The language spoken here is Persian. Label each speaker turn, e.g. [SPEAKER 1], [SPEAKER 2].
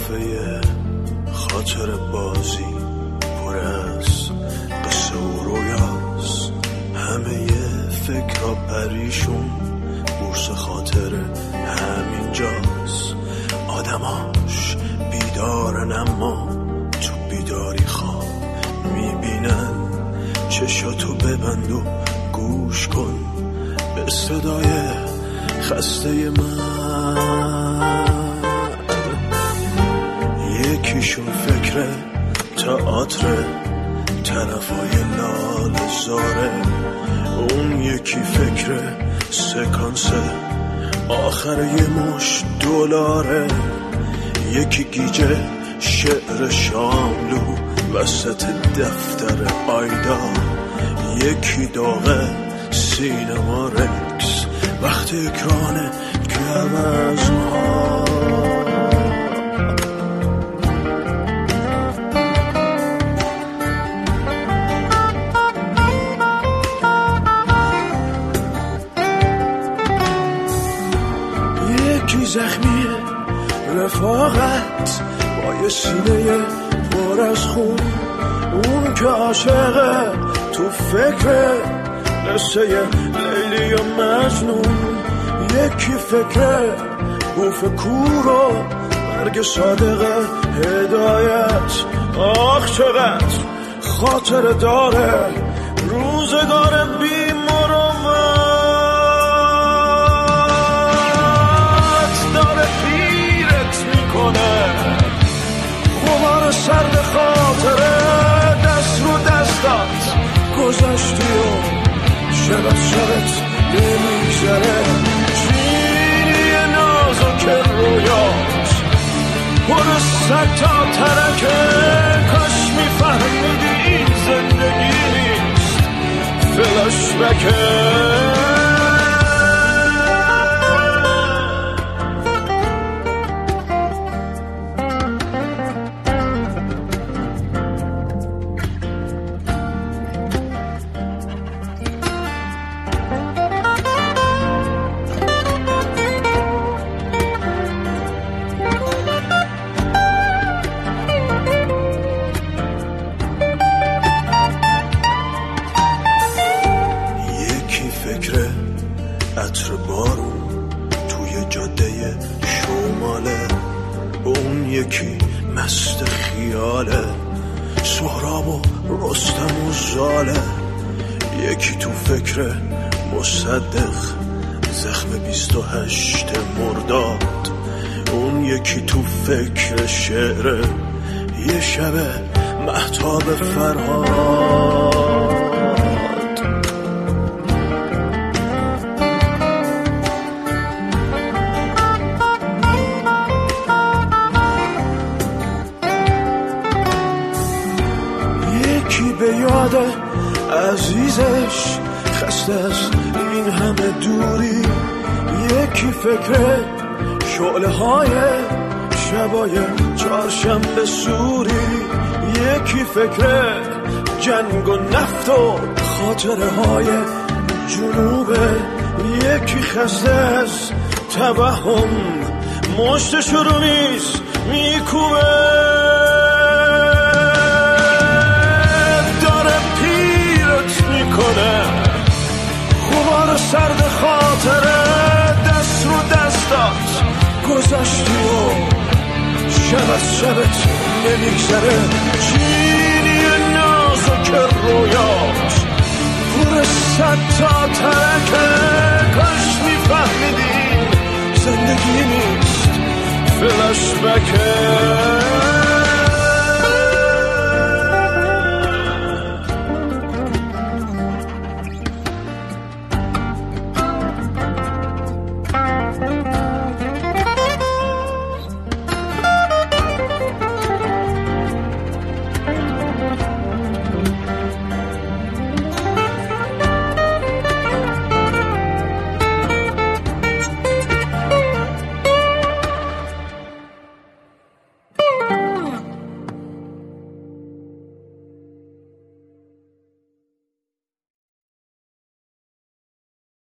[SPEAKER 1] صفحه خاطر بازی پر از قصه و رویاست، همه فکرها پریشون، بورس خاطر همینجاست. آدماش بیدارن اما تو بیداری خواب میبینن. چشاتو ببند و گوش کن به صدای خسته من. یکیشون فکر تئاتر طرفای لال زاره، اون یکی فکر سکانس آخر یه مش دلاره، یکی گیجه شعر شاملو وسط دفتر آیدا، یکی داغه سینما رکس وقت اکران گوزها. یکی زخمی رفاقت با یه سینه پر از خون، اون که عاشقه تو فکر قصه لیلی و مجنون، یکی فکر بوف کور و برگ صادق هدایت. آخ چقدر خاطر داره روزگار بی مروت، داره پیرت میکنه خمار سرد خاطره، دست رو دستات گذاشتی و شبت شبت نمیگذره. چینی نازک رویات پر سگ تا ترکه، کاش میفهمیدی این زندگی نیست فلاش بکه. فکر عطر بارون توی جاده شماله، اون یکی مست خیاله سهراب و رستم و زاله، یکی تو فکر مصدق زخم 28 مرداد، اون یکی تو فکر شعر یه شب مهتاب فرهاد. یکی به یاد عزیزش خسته از این همه دوری، یکی فکر شعله های شبای چهارشنبه سوری، یکی فکر جنگ و نفت و خاطره های جنوبه، یکی خسته از توهم مشتش رو نیست میکوبه. خمار سرد خاطره دست رو دستات گذاشتی و شبت شبت نمیگذره. چینی نازک رویات پر صد تا ترکه، کاش میفهمیدین زندگی نیست فلاش بکه.